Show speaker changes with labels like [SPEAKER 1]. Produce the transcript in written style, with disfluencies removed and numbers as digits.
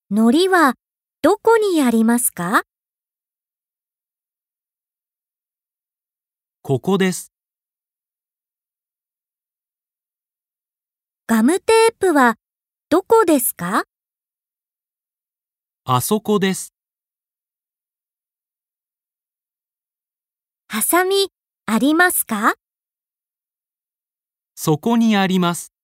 [SPEAKER 1] 海苔はどこにありますか？
[SPEAKER 2] ここです。
[SPEAKER 1] ガムテープはどこですか？
[SPEAKER 2] あそこです。
[SPEAKER 1] ハサミありますか？
[SPEAKER 2] そこにあります。